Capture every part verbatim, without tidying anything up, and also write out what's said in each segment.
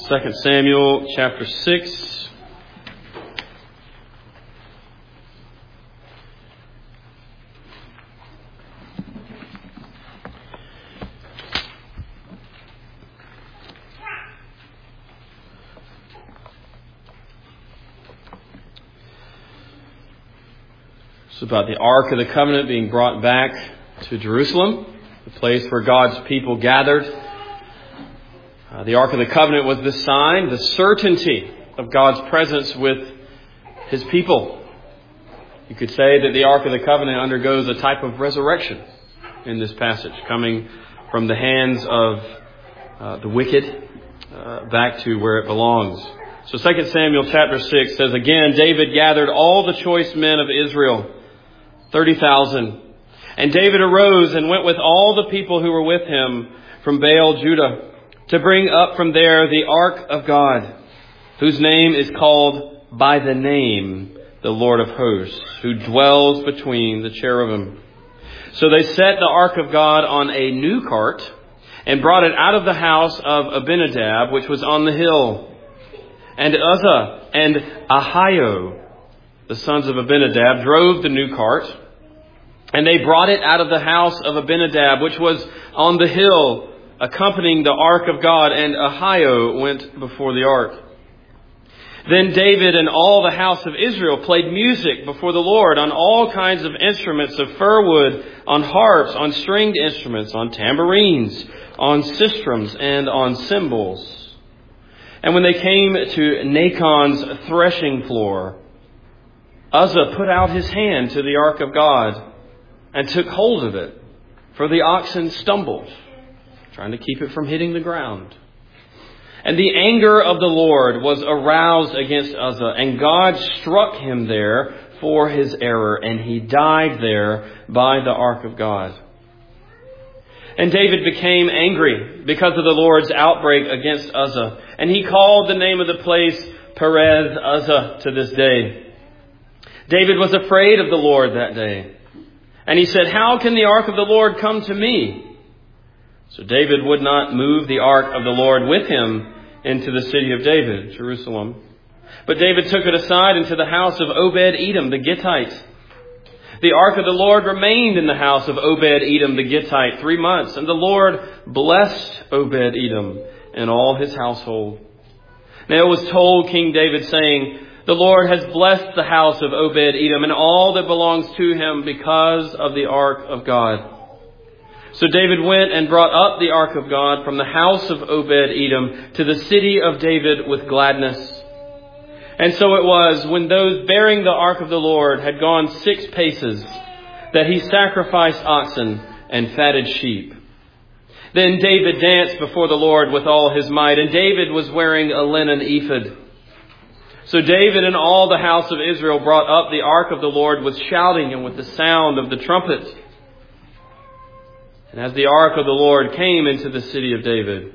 Second Samuel chapter six. It's about the Ark of the Covenant being brought back to Jerusalem, the place where God's people gathered. Uh, the Ark of the Covenant was the sign, the certainty of God's presence with His people. You could say that the Ark of the Covenant undergoes a type of resurrection in this passage, coming from the hands of uh, the wicked uh, back to where it belongs. So Second Samuel chapter six says, "Again, David gathered all the choice men of Israel, thirty thousand. And David arose and went with all the people who were with him from Baal, Judah, to bring up from there the Ark of God, whose name is called by the name, the Lord of hosts, who dwells between the cherubim. So they set the Ark of God on a new cart and brought it out of the house of Abinadab, which was on the hill. And Uzzah and Ahio, the sons of Abinadab, drove the new cart, and they brought it out of the house of Abinadab, which was on the hill, accompanying the Ark of God, and Ahio went before the Ark. Then David and all the house of Israel played music before the Lord on all kinds of instruments of fir wood, on harps, on stringed instruments, on tambourines, on sistrums, and on cymbals. And when they came to Nachon's threshing floor, Uzzah put out his hand to the Ark of God and took hold of it, for the oxen stumbled, trying to keep it from hitting the ground. And the anger of the Lord was aroused against Uzzah, and God struck him there for his error, and he died there by the Ark of God. And David became angry because of the Lord's outbreak against Uzzah, and he called the name of the place Perez Uzzah to this day. David was afraid of the Lord that day, and he said, "How can the Ark of the Lord come to me?" So David would not move the Ark of the Lord with him into the city of David, Jerusalem. But David took it aside into the house of Obed-Edom the Gittite. The Ark of the Lord remained in the house of Obed-Edom the Gittite three months, and the Lord blessed Obed-Edom and all his household. Now it was told King David, saying, "The Lord has blessed the house of Obed-Edom and all that belongs to him because of the Ark of God." So David went and brought up the Ark of God from the house of Obed-Edom to the city of David with gladness. And so it was, when those bearing the Ark of the Lord had gone six paces, that he sacrificed oxen and fatted sheep. Then David danced before the Lord with all his might, and David was wearing a linen ephod. So David and all the house of Israel brought up the Ark of the Lord with shouting and with the sound of the trumpet. And as the Ark of the Lord came into the city of David,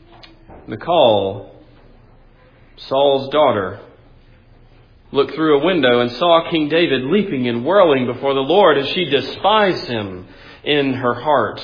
Michal, Saul's daughter, looked through a window and saw King David leaping and whirling before the Lord, and she despised him in her heart.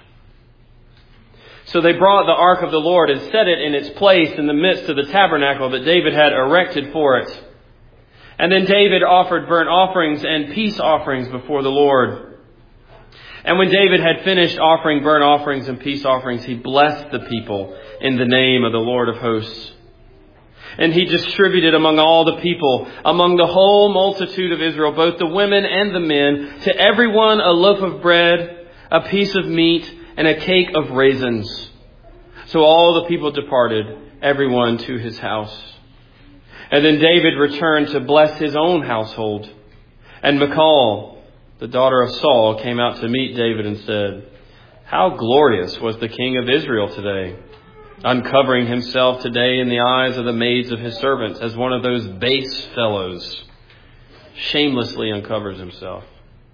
So they brought the Ark of the Lord and set it in its place in the midst of the tabernacle that David had erected for it. And then David offered burnt offerings and peace offerings before the Lord. And when David had finished offering burnt offerings and peace offerings, he blessed the people in the name of the Lord of hosts. And he distributed among all the people, among the whole multitude of Israel, both the women and the men, to everyone a loaf of bread, a piece of meat, and a cake of raisins. So all the people departed, everyone to his house. And then David returned to bless his own household. And Michal, the daughter of Saul, came out to meet David and said, "How glorious was the king of Israel today, uncovering himself today in the eyes of the maids of his servants, as one of those base fellows shamelessly uncovers himself."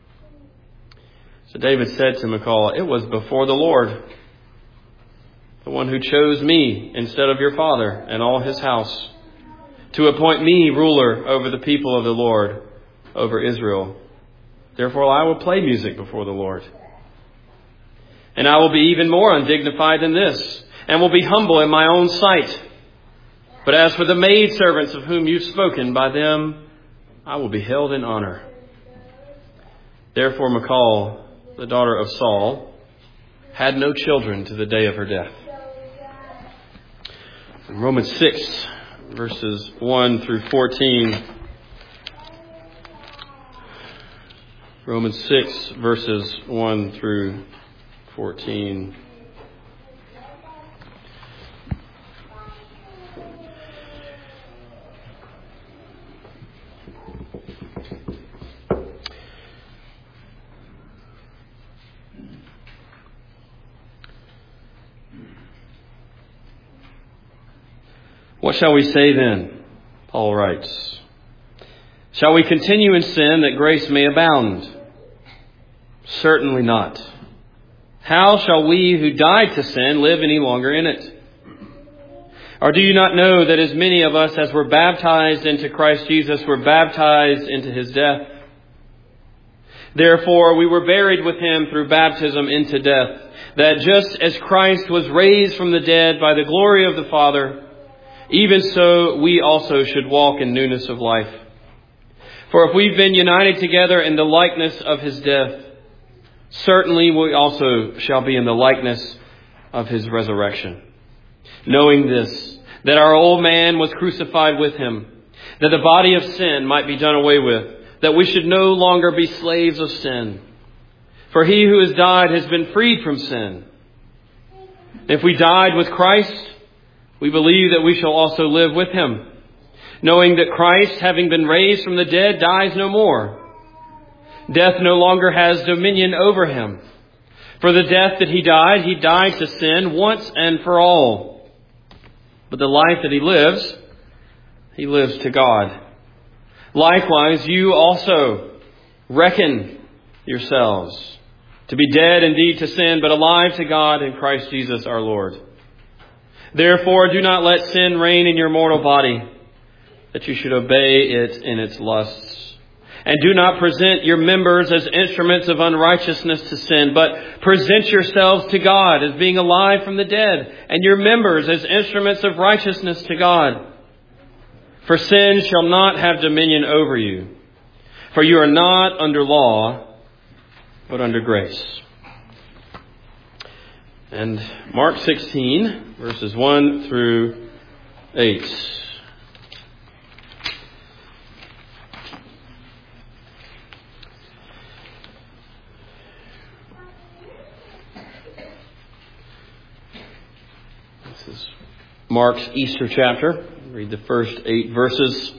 So David said to Michal, "It was before the Lord, the one who chose me instead of your father and all his house, to appoint me ruler over the people of the Lord, over Israel. Therefore I will play music before the Lord. And I will be even more undignified than this, and will be humble in my own sight. But as for the maidservants of whom you've spoken, by them I will be held in honor. Therefore Michal, the daughter of Saul, had no children to the day of her death. In Romans six, verses one through fourteen. Romans six, verses one through fourteen. What shall we say then? Paul writes. Shall we continue in sin that grace may abound? Certainly not. How shall we who died to sin live any longer in it? Or do you not know that as many of us as were baptized into Christ Jesus were baptized into his death? Therefore we were buried with him through baptism into death, that just as Christ was raised from the dead by the glory of the Father, even so we also should walk in newness of life. For if we've been united together in the likeness of his death, certainly we also shall be in the likeness of his resurrection. Knowing this, that our old man was crucified with him, that the body of sin might be done away with, that we should no longer be slaves of sin. For he who has died has been freed from sin. If we died with Christ, we believe that we shall also live with him, knowing that Christ, having been raised from the dead, dies no more. Death no longer has dominion over him. For the death that he died, he died to sin once and for all. But the life that he lives, he lives to God. Likewise, you also reckon yourselves to be dead indeed to sin, but alive to God in Christ Jesus our Lord. Therefore, do not let sin reign in your mortal body, that you should obey it in its lusts. And do not present your members as instruments of unrighteousness to sin, but present yourselves to God as being alive from the dead, and your members as instruments of righteousness to God. For sin shall not have dominion over you, for you are not under law, but under grace. And Mark sixteen, verses one through eight. This is Mark's Easter chapter. Read the first eight verses.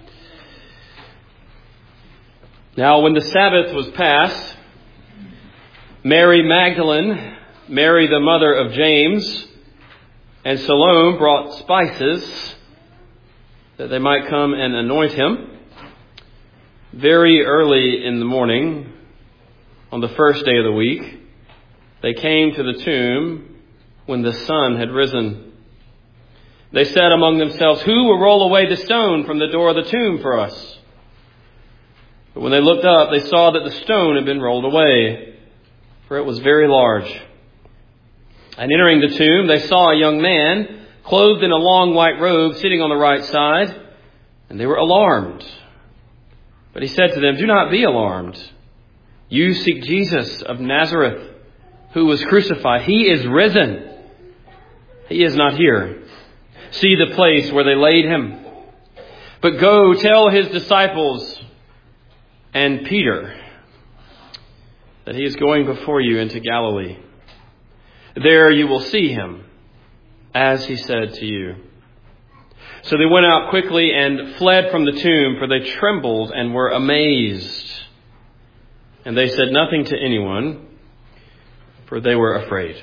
Now, when the Sabbath was past, Mary Magdalene, Mary, the mother of James, and Salome brought spices that they might come and anoint him. Very early in the morning, on the first day of the week, they came to the tomb when the sun had risen. They said among themselves, "Who will roll away the stone from the door of the tomb for us?" But when they looked up, they saw that the stone had been rolled away, for it was very large. And entering the tomb, they saw a young man, clothed in a long white robe, sitting on the right side, and they were alarmed. But he said to them, "Do not be alarmed. You seek Jesus of Nazareth, who was crucified. He is risen. He is not here. See the place where they laid him. But go tell his disciples and Peter that he is going before you into Galilee. There you will see him, as he said to you." So they went out quickly and fled from the tomb, for they trembled and were amazed. And they said nothing to anyone, for they were afraid.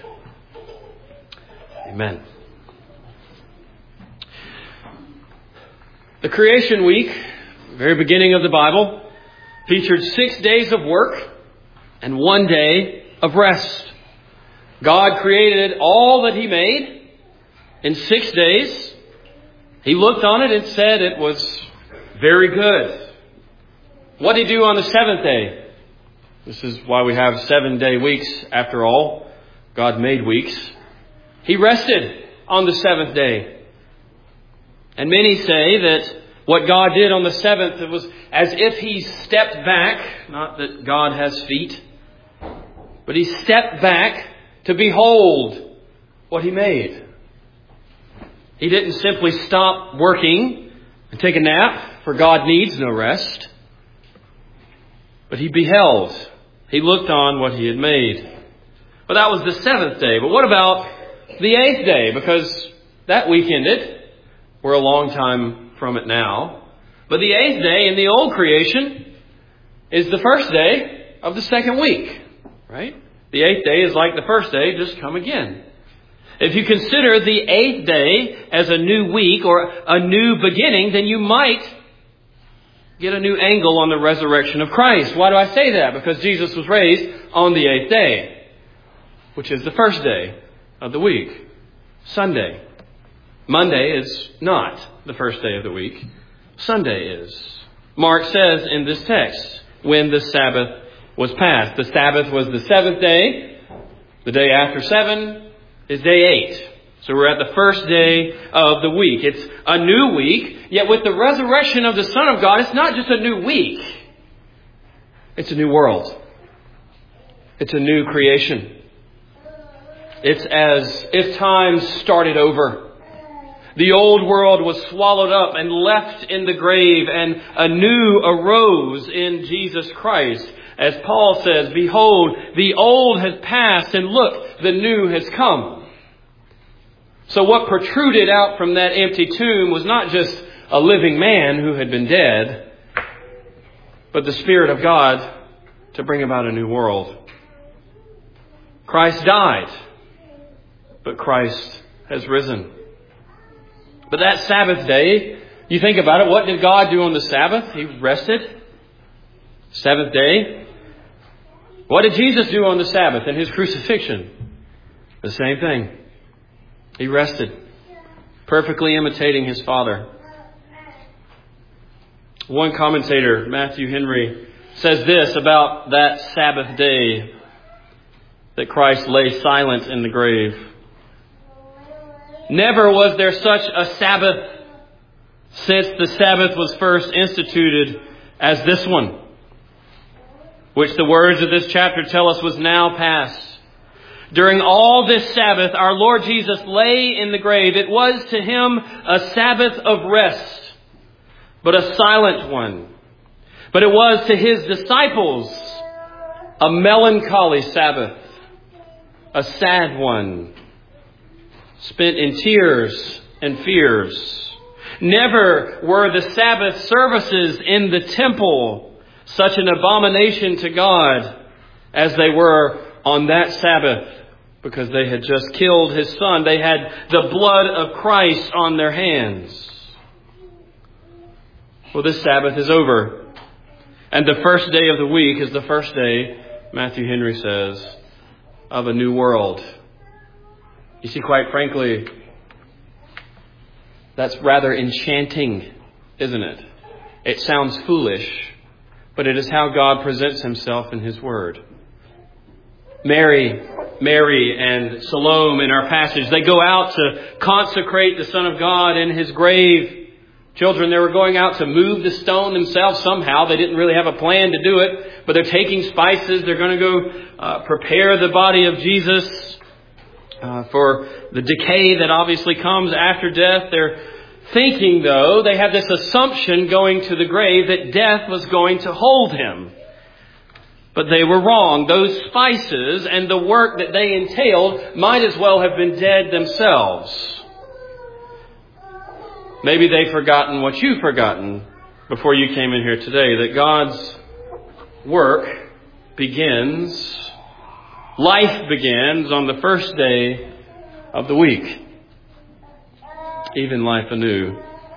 Amen. The creation week, the very beginning of the Bible, featured six days of work and one day of rest. God created all that he made in six days. He looked on it and said it was very good. What did he do on the seventh day? This is why we have seven day weeks after all. God made weeks. He rested on the seventh day. And many say that what God did on the seventh, it was as if He stepped back, not that God has feet, but He stepped back to behold what He made. He didn't simply stop working and take a nap, for God needs no rest. But He beheld. He looked on what He had made. Well, that was the seventh day. But what about the eighth day? Because that week ended. We're a long time from it now. But the eighth day in the old creation is the first day of the second week. Right? The eighth day is like the first day, just come again. If you consider the eighth day as a new week or a new beginning, then you might get a new angle on the resurrection of Christ. Why do I say that? Because Jesus was raised on the eighth day, which is the first day of the week, Sunday. Monday is not the first day of the week. Sunday is. Mark says in this text, when the Sabbath was passed. The Sabbath was the seventh day. The day after seven is day eight. So we're at the first day of the week. It's a new week, yet with the resurrection of the Son of God, it's not just a new week. It's a new world. It's a new creation. It's as if time started over. The old world was swallowed up and left in the grave, and a new arose in Jesus Christ. As Paul says, behold, the old has passed, and look, the new has come. So what protruded out from that empty tomb was not just a living man who had been dead, but the Spirit of God to bring about a new world. Christ died, but Christ has risen. But that Sabbath day, you think about it, what did God do on the Sabbath? He rested. Seventh day. What did Jesus do on the Sabbath in His crucifixion? The same thing. He rested, perfectly imitating His Father. One commentator, Matthew Henry, says this about that Sabbath day that Christ lay silent in the grave. Never was there such a Sabbath since the Sabbath was first instituted as this one, which the words of this chapter tell us was now past. During all this Sabbath, our Lord Jesus lay in the grave. It was to Him a Sabbath of rest, but a silent one. But it was to His disciples a melancholy Sabbath, a sad one, spent in tears and fears. Never were the Sabbath services in the temple such an abomination to God as they were on that Sabbath, because they had just killed His Son. They had the blood of Christ on their hands. Well, this Sabbath is over. And the first day of the week is the first day, Matthew Henry says, of a new world. You see, quite frankly, that's rather enchanting, isn't it? It sounds foolish, but it is how God presents Himself in His Word. Mary, Mary and Salome in our passage, they go out to consecrate the Son of God in His grave. Children, they were going out to move the stone themselves somehow. They didn't really have a plan to do it, but they're taking spices. They're going to go uh, prepare the body of Jesus uh, for the decay that obviously comes after death. They're thinking, though, they have this assumption going to the grave that death was going to hold Him. But they were wrong. Those spices and the work that they entailed might as well have been dead themselves. Maybe they've forgotten what you've forgotten before you came in here today, that God's work begins, life begins on the first day of the week. Even life anew.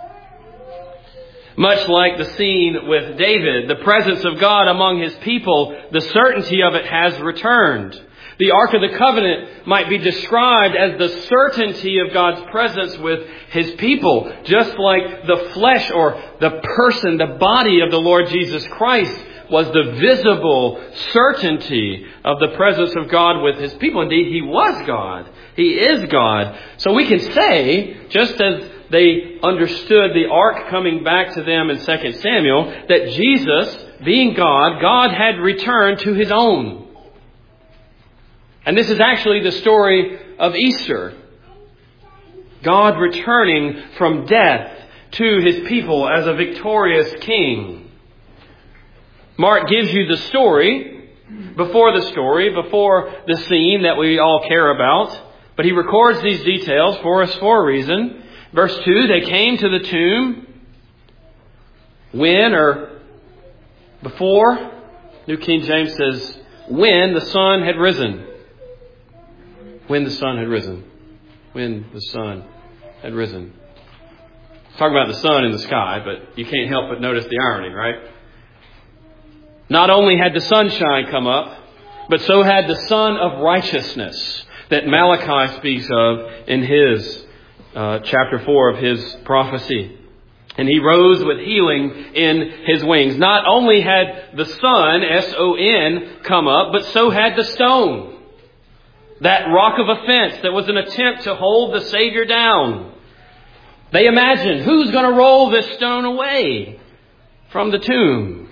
Much like the scene with David, the presence of God among His people, the certainty of it has returned. The Ark of the Covenant might be described as the certainty of God's presence with His people, just like the flesh or the person, the body of the Lord Jesus Christ was the visible certainty of the presence of God with His people. Indeed, He was God. He is God. So we can say, just as they understood the ark coming back to them in Second Samuel, that Jesus, being God, God had returned to His own. And this is actually the story of Easter. God returning from death to His people as a victorious King. Mark gives you the story, before the story, before the scene that we all care about. But he records these details for us for a reason. Verse two, they came to the tomb when or before. New King James says, when the sun had risen. When the sun had risen. When the sun had risen. Talk about the sun in the sky, but you can't help but notice the irony, right? Not only had the sunshine come up, but so had the Son of Righteousness that Malachi speaks of in his uh, chapter four of his prophecy. And he rose with healing in his wings. Not only had the sun, S O N, come up, but so had the stone. That rock of offense that was an attempt to hold the Savior down. They imagined, who's going to roll this stone away from the tomb?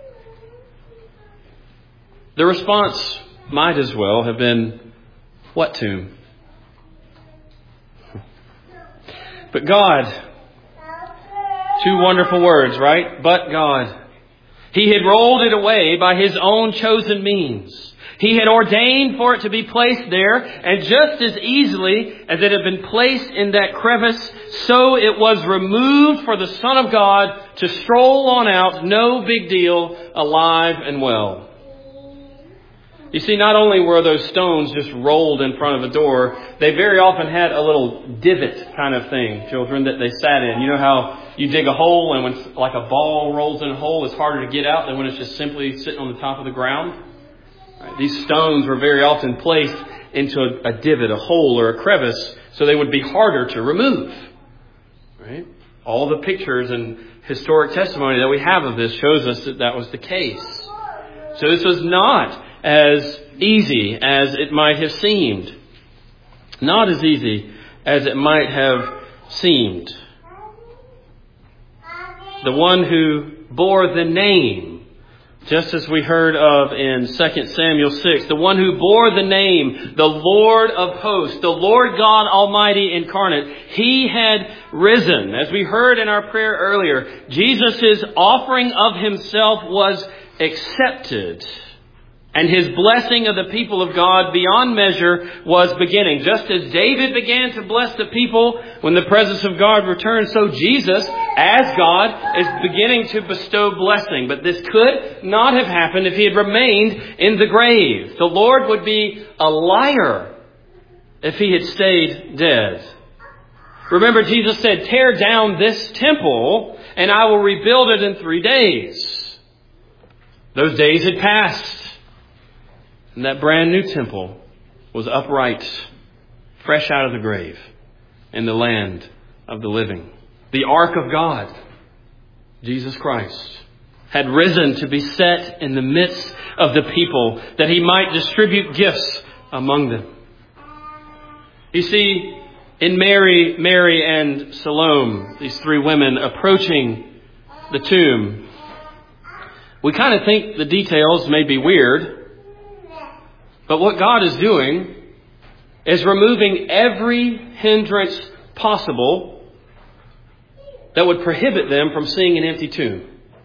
The response might as well have been, what tomb? But God, two wonderful words, right? But God. He had rolled it away by His own chosen means. He had ordained for it to be placed there, and just as easily as it had been placed in that crevice, so it was removed for the Son of God to stroll on out, no big deal, alive and well. You see, not only were those stones just rolled in front of a door, they very often had a little divot kind of thing, children, that they sat in. You know how you dig a hole and when like a ball rolls in a hole, it's harder to get out than when it's just simply sitting on the top of the ground? Right? These stones were very often placed into a, a divot, a hole or a crevice, so they would be harder to remove. Right? All the pictures and historic testimony that we have of this shows us that that was the case. So this was not as easy as it might have seemed. Not as easy as it might have seemed. The one who bore the name, just as we heard of in Second Samuel six, the one who bore the name, the Lord of hosts, the Lord God Almighty incarnate, He had risen. As we heard in our prayer earlier, Jesus' offering of Himself was accepted. And His blessing of the people of God beyond measure was beginning. Just as David began to bless the people when the presence of God returned, so Jesus, as God, is beginning to bestow blessing. But this could not have happened if He had remained in the grave. The Lord would be a liar if He had stayed dead. Remember, Jesus said, tear down this temple and I will rebuild it in three days. Those days had passed. And that brand new temple was upright, fresh out of the grave, in the land of the living. The ark of God, Jesus Christ, had risen to be set in the midst of the people that He might distribute gifts among them. You see, in Mary, Mary and Salome, these three women approaching the tomb, we kind of think the details may be weird. But what God is doing is removing every hindrance possible that would prohibit them from seeing an empty tomb.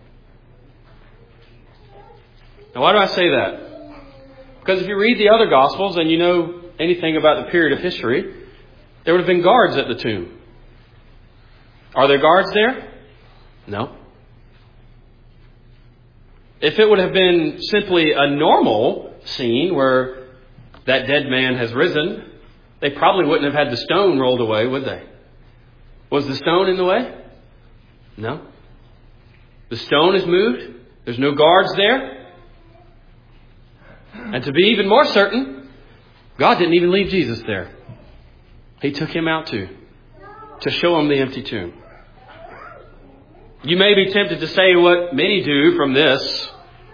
Now, why do I say that? Because if you read the other Gospels and you know anything about the period of history, there would have been guards at the tomb. Are there guards there? No. If it would have been simply a normal scene where that dead man has risen, they probably wouldn't have had the stone rolled away, would they? Was the stone in the way? No. The stone is moved. There's no guards there. And to be even more certain, God didn't even leave Jesus there. He took Him out too, to show him the empty tomb. You may be tempted to say what many do from this.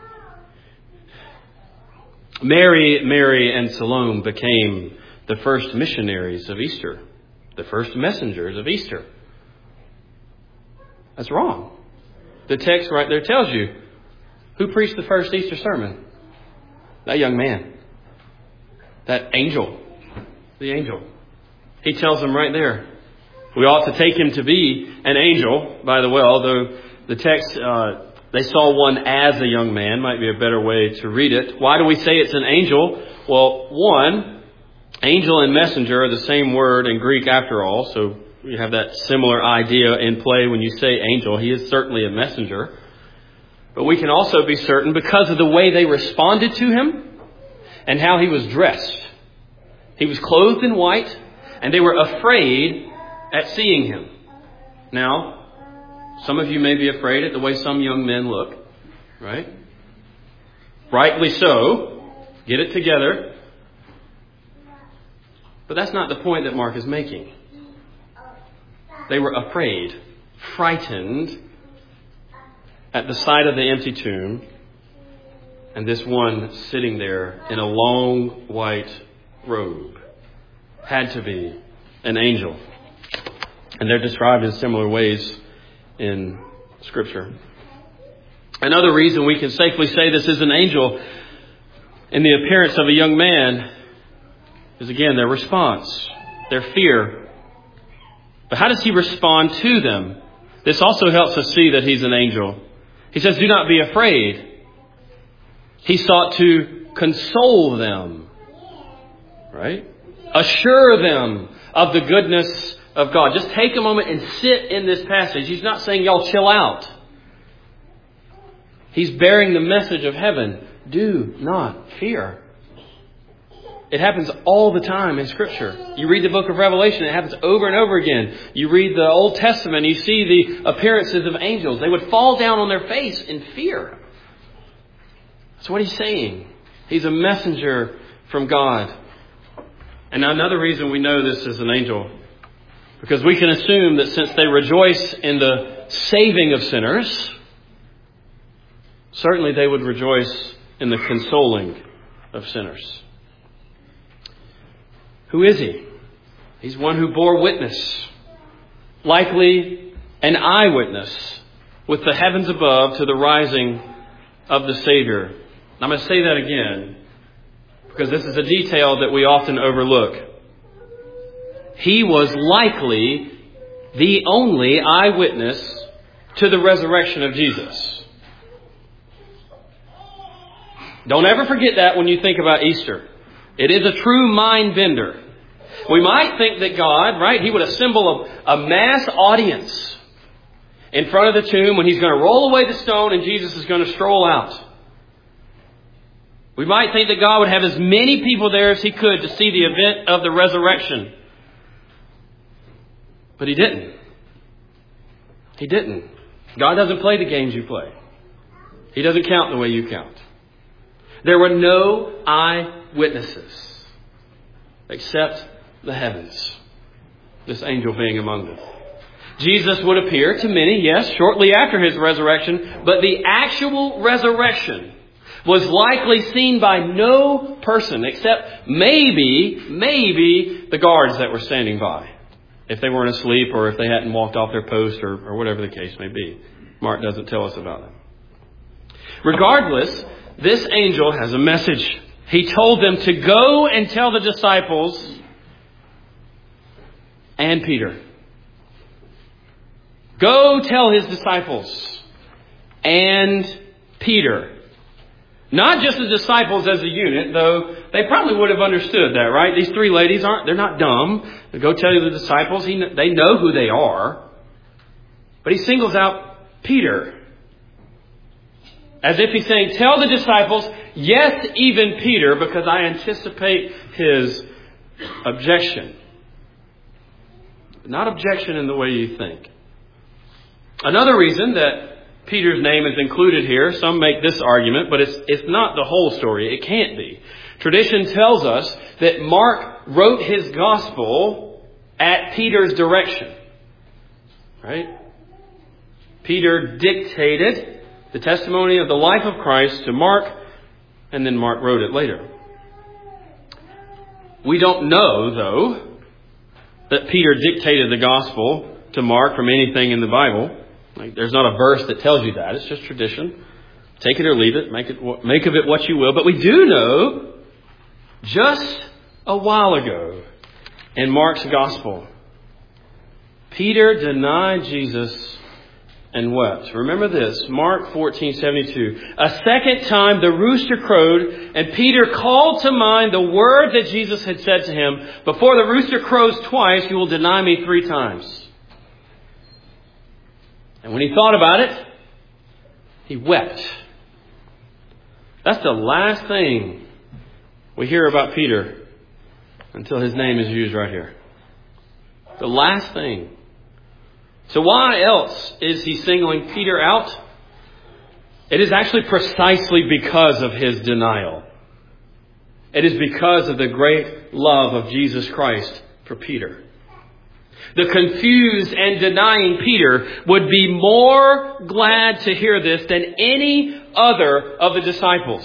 Mary, Mary and Salome became the first missionaries of Easter, the first messengers of Easter. That's wrong. The text right there tells you who preached the first Easter sermon. That young man. That angel. The angel. He tells them right there. We ought to take him to be an angel by the well, though the text, uh, they saw one as a young man, might be a better way to read it. Why do we say it's an angel? Well, one, angel and messenger are the same word in Greek after all, so you have that similar idea in play when you say angel. He is certainly a messenger. But we can also be certain because of the way they responded to him and how he was dressed. He was clothed in white, and they were afraid at seeing him. Now, some of you may be afraid at the way some young men look, right? Rightly so. Get it together. But that's not the point that Mark is making. They were afraid, frightened at the sight of the empty tomb and this one sitting there in a long white robe. Had to be an angel. And they're described in similar ways in Scripture. Another reason we can safely say this is an angel in the appearance of a young man is, again, their response, their fear. But how does he respond to them? This also helps us see that he's an angel. He says, do not be afraid. He sought to console them, right? Assure them of the goodness of God. Just take a moment and sit in this passage. He's not saying y'all chill out. He's bearing the message of heaven. Do not fear. It happens all the time in Scripture. You read the book of Revelation, it happens over and over again. You read the Old Testament, you see the appearances of angels. They would fall down on their face in fear. That's what he's saying. He's a messenger from God. And now another reason we know this is an angel, because we can assume that since they rejoice in the saving of sinners, certainly they would rejoice in the consoling of sinners. Who is he? He's one who bore witness, likely an eyewitness, with the heavens above to the rising of the Savior. I'm going to say that again, because this is a detail that we often overlook. He was likely the only eyewitness to the resurrection of Jesus. Don't ever forget that when you think about Easter. It is a true mind bender. We might think that God, right, He would assemble a, a mass audience in front of the tomb when He's going to roll away the stone and Jesus is going to stroll out. We might think that God would have as many people there as He could to see the event of the resurrection. But He didn't. He didn't. God doesn't play the games you play. He doesn't count the way you count. There were no eyewitnesses except the heavens, this angel being among them. Jesus would appear to many, yes, shortly after His resurrection, but the actual resurrection was likely seen by no person except maybe, maybe the guards that were standing by, if they weren't asleep or if they hadn't walked off their post or, or whatever the case may be. Mark doesn't tell us about them. Regardless, this angel has a message. He told them to go and tell the disciples and Peter. Go tell His disciples and Peter. Not just the disciples as a unit, though they probably would have understood that, right? These three ladies aren't, they're not dumb. They go tell the disciples. He, they know who they are. But He singles out Peter. As if He's saying, tell the disciples, yes, even Peter, because I anticipate his objection. Not objection in the way you think. Another reason that Peter's name is included here, some make this argument, but it's, it's not the whole story. It can't be. Tradition tells us that Mark wrote his gospel at Peter's direction. Right? Peter dictated the testimony of the life of Christ to Mark, and then Mark wrote it later. We don't know, though, that Peter dictated the gospel to Mark from anything in the Bible. Like, there's not a verse that tells you that. It's just tradition. Take it or leave it. Make it, make of it what you will. But we do know, just a while ago in Mark's Gospel, Peter denied Jesus and wept. Remember this, Mark fourteen seventy-two. A second time the rooster crowed, and Peter called to mind the word that Jesus had said to him, before the rooster crows twice, you will deny me three times. And when he thought about it, he wept. That's the last thing we hear about Peter until his name is used right here. The last thing. So why else is he singling Peter out? It is actually precisely because of his denial. It is because of the great love of Jesus Christ for Peter. The confused and denying Peter would be more glad to hear this than any other of the disciples.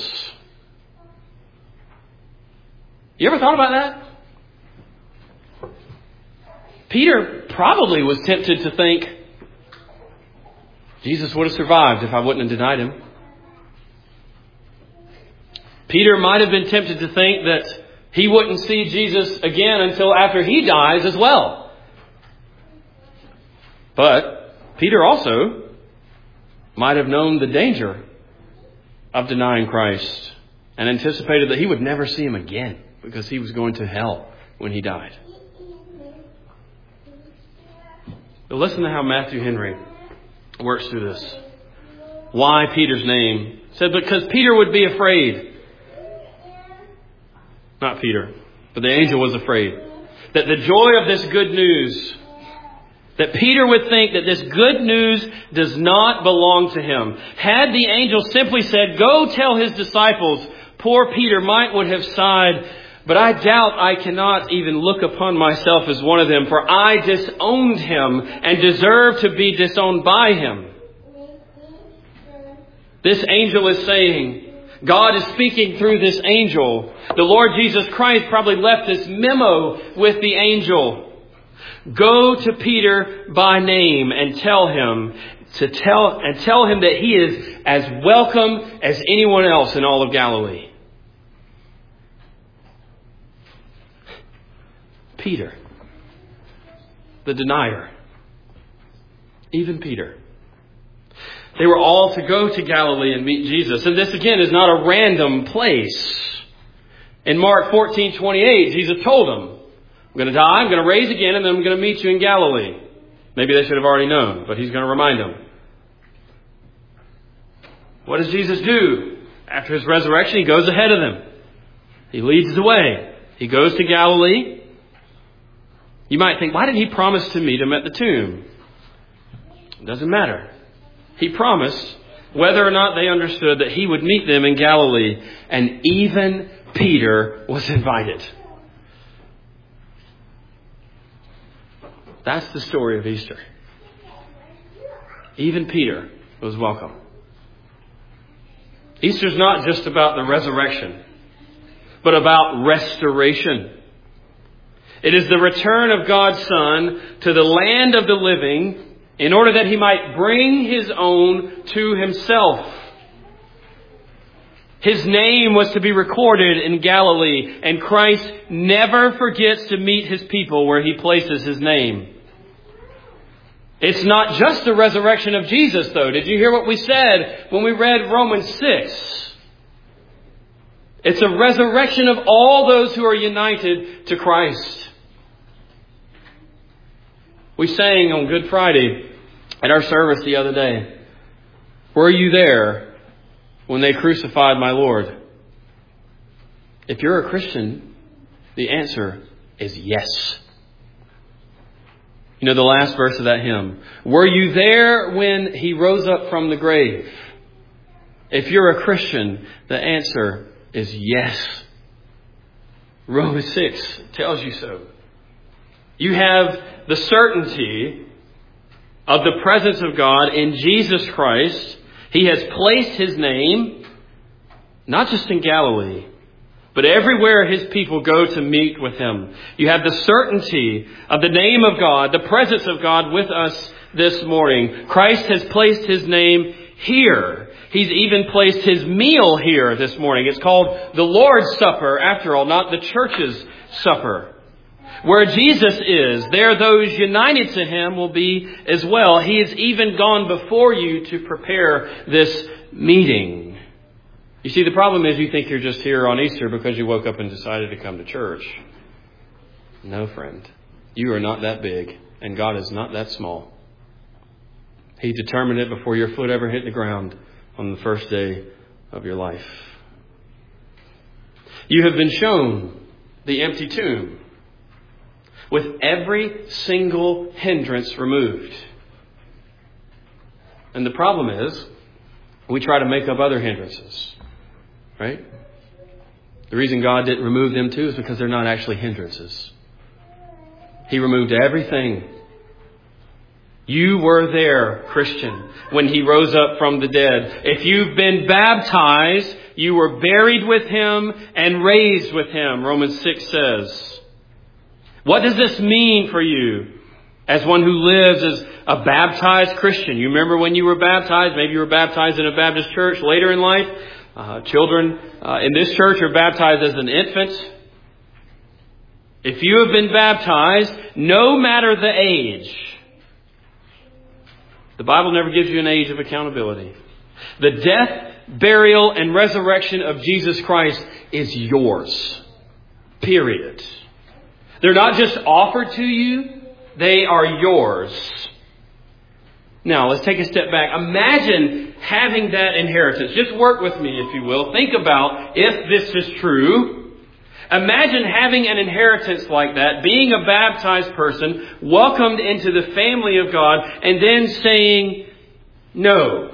You ever thought about that? Peter probably was tempted to think, Jesus would have survived if I wouldn't have denied him. Peter might have been tempted to think that he wouldn't see Jesus again until after he dies as well. But Peter also might have known the danger of denying Christ and anticipated that he would never see him again because he was going to hell when he died. But listen to how Matthew Henry works through this. Why Peter's name? Said because Peter would be afraid. Not Peter, but the angel was afraid. That the joy of this good news, that Peter would think that this good news does not belong to him. Had the angel simply said, go tell his disciples, poor Peter might would have sighed, but I doubt I cannot even look upon myself as one of them, for I disowned him and deserve to be disowned by him. This angel is saying, God is speaking through this angel. The Lord Jesus Christ probably left this memo with the angel. Go to Peter by name and tell him to tell and tell him that he is as welcome as anyone else in all of Galilee. Peter, the denier, even Peter. They were all to go to Galilee and meet Jesus. And this again is not a random place. In Mark fourteen twenty-eight, Jesus told them, I'm going to die, I'm going to raise again, and then I'm going to meet you in Galilee. Maybe they should have already known, but he's going to remind them. What does Jesus do? After his resurrection, he goes ahead of them. He leads the way. He goes to Galilee. You might think, why didn't he promise to meet him at the tomb? It doesn't matter. He promised, whether or not they understood, that he would meet them in Galilee. And even Peter was invited. That's the story of Easter. Even Peter was welcome. Easter's not just about the resurrection, but about restoration. It is the return of God's Son to the land of the living in order that he might bring his own to himself. His name was to be recorded in Galilee, and Christ never forgets to meet his people where he places his name. It's not just the resurrection of Jesus, though. Did you hear what we said when we read Romans six? It's a resurrection of all those who are united to Christ. We sang on Good Friday at our service the other day, were you there when they crucified my Lord? If you're a Christian, the answer is yes. You know the last verse of that hymn. Were you there when he rose up from the grave? If you're a Christian, the answer is yes. Romans six tells you so. You have the certainty of the presence of God in Jesus Christ. He has placed his name, not just in Galilee, but everywhere his people go to meet with him. You have the certainty of the name of God, the presence of God with us this morning. Christ has placed His name here. He's even placed His meal here this morning. It's called the Lord's Supper, after all, not the church's supper. Where Jesus is, there those united to Him will be as well. He has even gone before you to prepare this meeting. You see, the problem is you think you're just here on Easter because you woke up and decided to come to church. No, friend. You are not that big, and God is not that small. He determined it before your foot ever hit the ground on the first day of your life. You have been shown the empty tomb, with every single hindrance removed. And the problem is, we try to make up other hindrances. Right? The reason God didn't remove them too is because they're not actually hindrances. He removed everything. You were there, Christian, when He rose up from the dead. If you've been baptized, you were buried with Him and raised with Him, Romans six says. What does this mean for you as one who lives as a baptized Christian? You remember when you were baptized? Maybe you were baptized in a Baptist church later in life. Uh, children uh, in this church are baptized as an infant. If you have been baptized, no matter the age, the Bible never gives you an age of accountability. The death, burial, and resurrection of Jesus Christ is yours. Period. They're not just offered to you, they are yours. Now, let's take a step back. Imagine having that inheritance. Just work with me, if you will. Think about if this is true. Imagine having an inheritance like that, being a baptized person, welcomed into the family of God, and then saying no.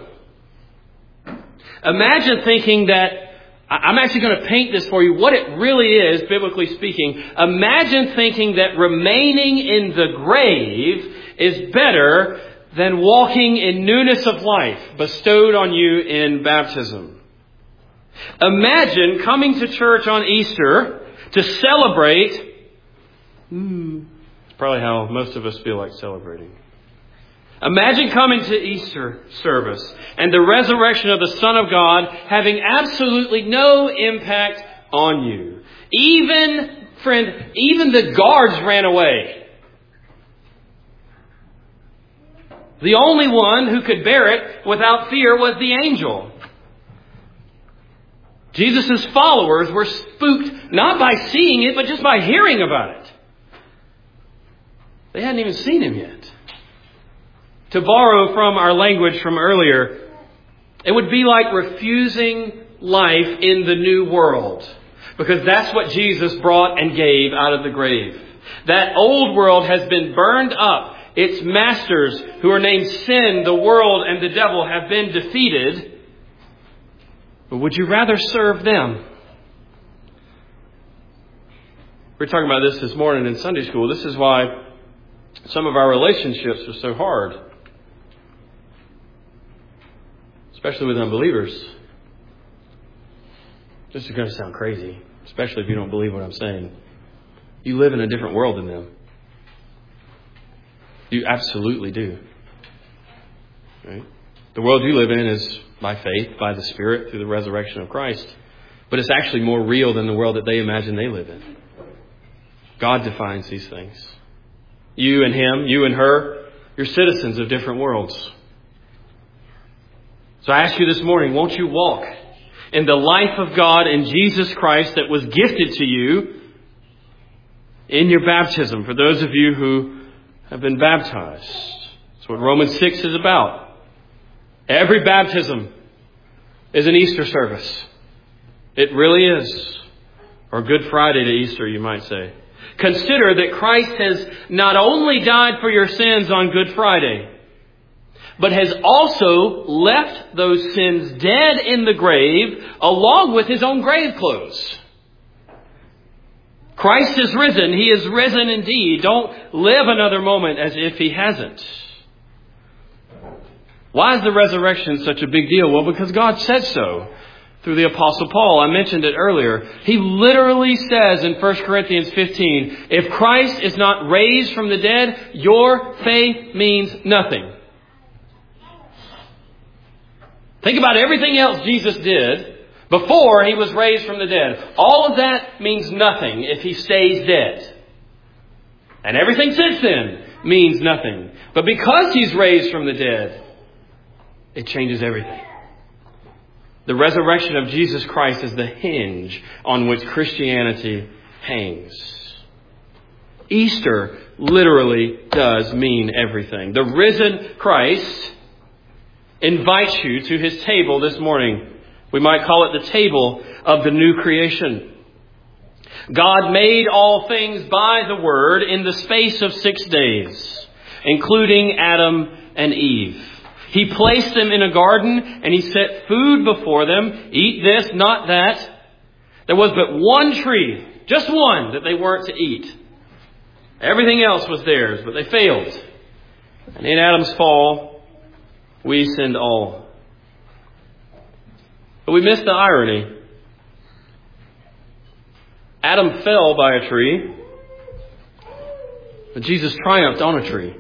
Imagine thinking that, I'm actually going to paint this for you, what it really is, biblically speaking. Imagine thinking that remaining in the grave is better than walking in newness of life bestowed on you in baptism. Imagine coming to church on Easter to celebrate. Hmm, it's probably how most of us feel like celebrating. Imagine coming to Easter service and the resurrection of the Son of God having absolutely no impact on you. Even, friend, even the guards ran away. The only one who could bear it without fear was the angel. Jesus' followers were spooked not by seeing it, but just by hearing about it. They hadn't even seen Him yet. To borrow from our language from earlier, it would be like refusing life in the new world. Because that's what Jesus brought and gave out of the grave. That old world has been burned up. Its masters, who are named sin, the world, and the devil, have been defeated. But would you rather serve them? We were talking about this this morning in Sunday school. This is why some of our relationships are so hard. Especially with unbelievers. This is going to sound crazy, especially if you don't believe what I'm saying. You live in a different world than them. You absolutely do. Right? The world you live in is by faith, by the Spirit, through the resurrection of Christ. But it's actually more real than the world that they imagine they live in. God defines these things. You and him, you and her, you're citizens of different worlds. So I ask you this morning, won't you walk in the life of God in Jesus Christ that was gifted to you in your baptism, for those of you who have been baptized? That's what Romans six is about. Every baptism is an Easter service. It really is. Or Good Friday to Easter, you might say. Consider that Christ has not only died for your sins on Good Friday, but has also left those sins dead in the grave along with his own grave clothes. Christ is risen. He is risen indeed. Don't live another moment as if he hasn't. Why is the resurrection such a big deal? Well, because God said so. through the Apostle Paul. I mentioned it earlier. He literally says in First Corinthians fifteen, if Christ is not raised from the dead, your faith means nothing. Think about everything else Jesus did before He was raised from the dead. All of that means nothing if He stays dead. And everything since then means nothing. But because He's raised from the dead, it changes everything. The resurrection of Jesus Christ is the hinge on which Christianity hangs. Easter literally does mean everything. The risen Christ invites you to His table this morning. We might call it the table of the new creation. God made all things by the Word in the space of six days, including Adam and Eve. He placed them in a garden and He set food before them. Eat this, not that. There was but one tree, just one, that they weren't to eat. Everything else was theirs, but they failed. And in Adam's fall, we sinned all. But we missed the irony. Adam fell by a tree, but Jesus triumphed on a tree.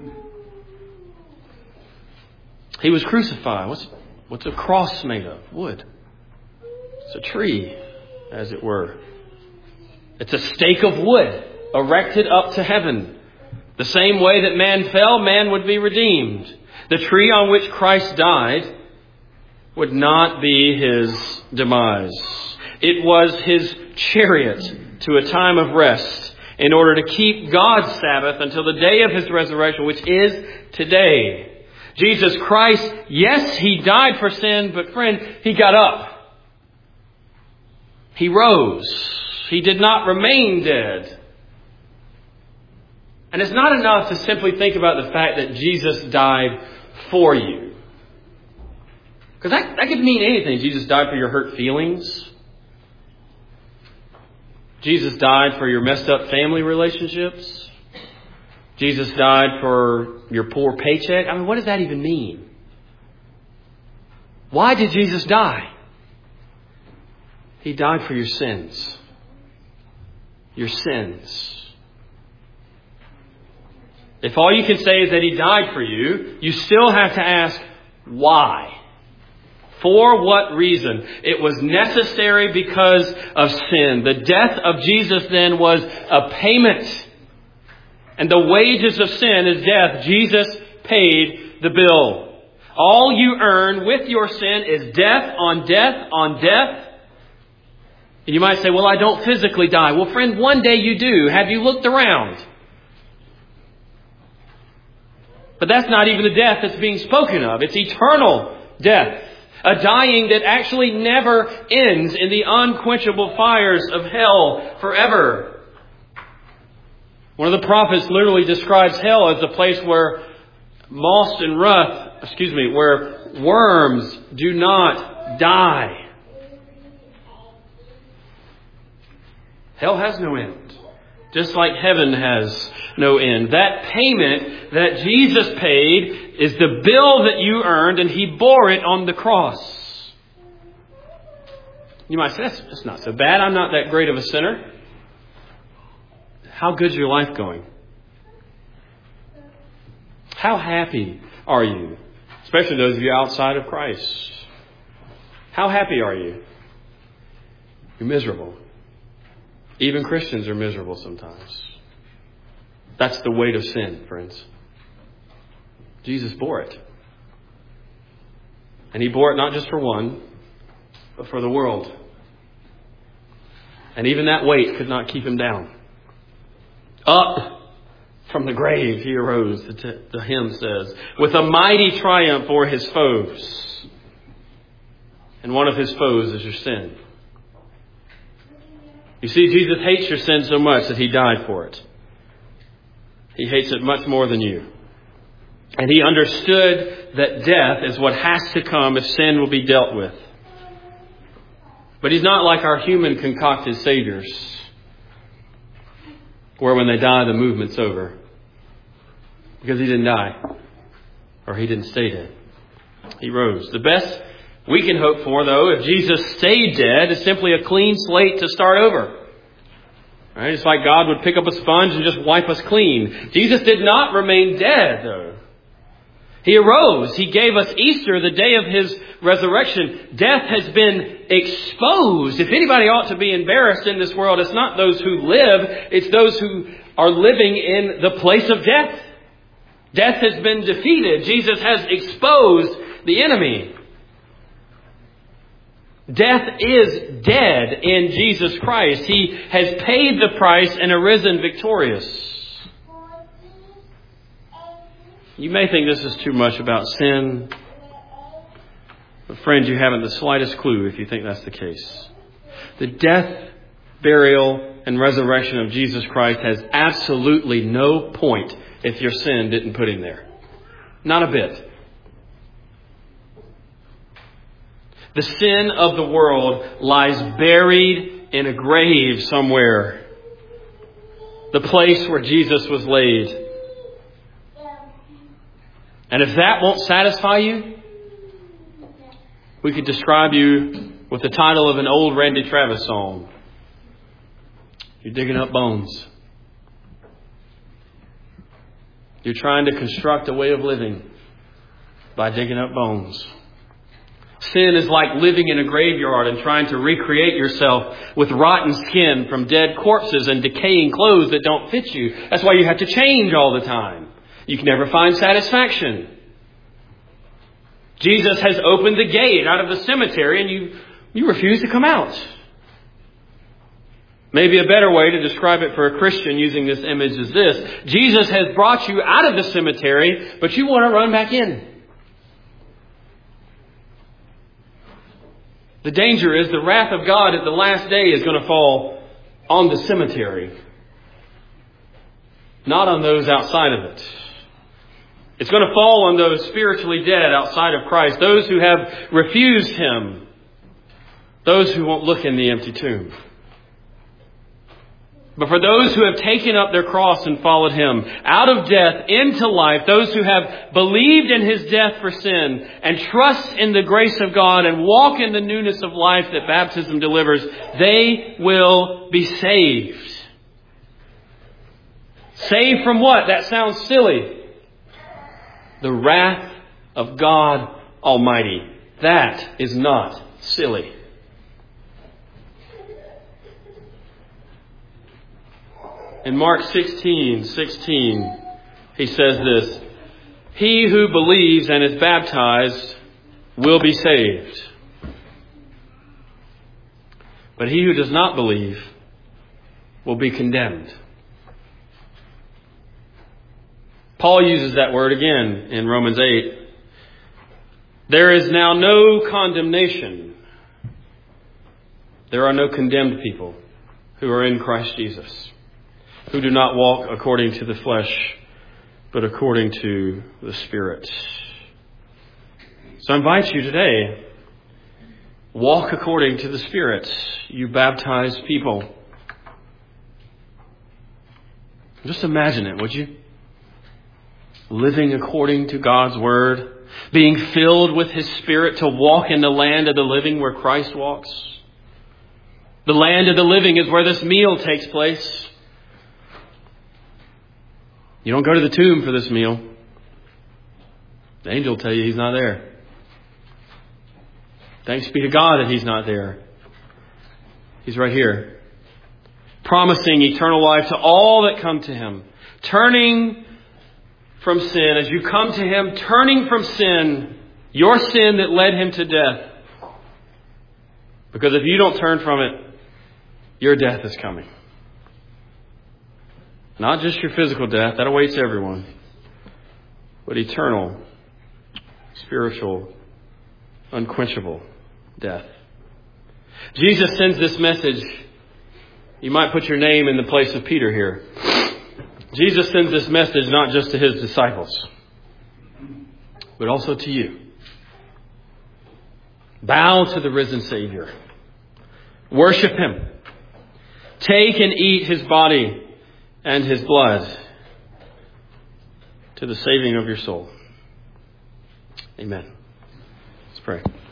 He was crucified. What's, what's a cross made of? Wood. It's a tree, as it were. It's a stake of wood erected up to heaven. The same way that man fell, man would be redeemed. The tree on which Christ died would not be His demise. It was His chariot to a time of rest in order to keep God's Sabbath until the day of His resurrection, which is today. Jesus Christ, yes, He died for sin, but friend, He got up. He rose. He did not remain dead. And it's not enough to simply think about the fact that Jesus died for you. Because that, that could mean anything. Jesus died for your hurt feelings. Jesus died for your messed up family relationships. Jesus died for your poor paycheck. I mean, what does that even mean? Why did Jesus die? He died for your sins. Your sins. If all you can say is that He died for you, you still have to ask, why? For what reason? It was necessary because of sin. The death of Jesus then was a payment. And the wages of sin is death. Jesus paid the bill. All you earn with your sin is death on death on death. And you might say, well, I don't physically die. Well, friend, one day you do. Have you looked around? But that's not even the death that's being spoken of. It's eternal death. A dying that actually never ends in the unquenchable fires of hell forever. One of the prophets literally describes hell as a place where moss and rust, excuse me, where worms do not die. Hell has no end, just like heaven has no end. That payment that Jesus paid is the bill that you earned, and He bore it on the cross. You might say, that's, that's not so bad. I'm not that great of a sinner. How good's your life going? How happy are you? Especially those of you outside of Christ. How happy are you? You're miserable. Even Christians are miserable sometimes. That's the weight of sin, friends. Jesus bore it. And He bore it not just for one, but for the world. And even that weight could not keep Him down. Up from the grave He arose, the, t- the hymn says, with a mighty triumph for His foes. And one of His foes is your sin. You see, Jesus hates your sin so much that He died for it. He hates it much more than you. And He understood that death is what has to come if sin will be dealt with. But He's not like our human concocted saviors, where when they die, the movement's over. Because He didn't die. Or He didn't stay dead. He rose. The best we can hope for, though, if Jesus stayed dead, is simply a clean slate to start over. Right? It's like God would pick up a sponge and just wipe us clean. Jesus did not remain dead, though. He arose. He gave us Easter, the day of His resurrection. Death has been exposed. If anybody ought to be embarrassed in this world, it's not those who live. It's those who are living in the place of death. Death has been defeated. Jesus has exposed the enemy. Death is dead in Jesus Christ. He has paid the price and arisen victorious. You may think this is too much about sin. But friends, you haven't the slightest clue if you think that's the case. The death, burial, and resurrection of Jesus Christ has absolutely no point if your sin didn't put Him there. Not a bit. The sin of the world lies buried in a grave somewhere. The place where Jesus was laid. And if that won't satisfy you, we could describe you with the title of an old Randy Travis song. You're digging up bones. You're trying to construct a way of living by digging up bones. Sin is like living in a graveyard and trying to recreate yourself with rotten skin from dead corpses and decaying clothes that don't fit you. That's why you have to change all the time. You can never find satisfaction. Jesus has opened the gate out of the cemetery and you, you refuse to come out. Maybe a better way to describe it for a Christian using this image is this. Jesus has brought you out of the cemetery, but you want to run back in. The danger is the wrath of God at the last day is going to fall on the cemetery, not on those outside of it. It's going to fall on those spiritually dead outside of Christ, those who have refused Him, those who won't look in the empty tomb. But for those who have taken up their cross and followed Him out of death into life, those who have believed in His death for sin and trust in the grace of God and walk in the newness of life that baptism delivers, they will be saved. Saved from what? That sounds silly. The wrath of God Almighty. That is not silly. In Mark sixteen sixteen, He says this, "He who believes and is baptized will be saved. But he who does not believe will be condemned." Paul uses that word again in Romans eight. There is now no condemnation. There are no condemned people who are in Christ Jesus, who do not walk according to the flesh, but according to the Spirit. So I invite you today, walk according to the Spirit, you baptized people. Just imagine it, would you? Living according to God's Word, being filled with His Spirit to walk in the land of the living where Christ walks. The land of the living is where this meal takes place. You don't go to the tomb for this meal. The angel will tell you He's not there. Thanks be to God that He's not there. He's right here, promising eternal life to all that come to Him. Turning from sin, as you come to Him, turning from sin, your sin that led Him to death. Because if you don't turn from it, your death is coming. Not just your physical death, that awaits everyone, but eternal, spiritual, unquenchable death. Jesus sends this message. You might put your name in the place of Peter here. Jesus sends this message not just to His disciples, but also to you. Bow to the risen Savior. Worship Him. Take and eat His body and His blood to the saving of your soul. Amen. Let's pray.